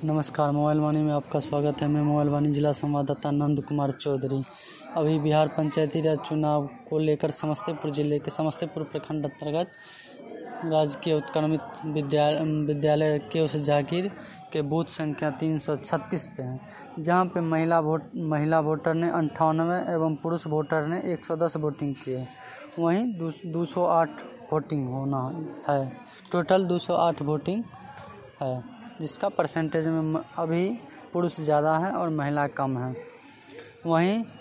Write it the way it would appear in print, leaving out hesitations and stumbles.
नमस्कार, मोबाइल वाणी में आपका स्वागत है। मैं मोबाइल वाणी जिला संवाददाता नंद कुमार चौधरी। अभी बिहार पंचायती राज चुनाव को लेकर समस्तीपुर जिले के समस्तीपुर प्रखंड अंतर्गत राजकीय उत्क्रमित विद्यालय केवस जागीर के बूथ संख्या 336 पे है, जहां पे महिला वोटर ने 98 एवं पुरुष वोटर ने 110 वोटिंग की है। वहीं 208 वोटिंग होना है। टोटल 208 वोटिंग है, जिसका परसेंटेज में अभी पुरुष ज़्यादा है और महिला कम है। वहीं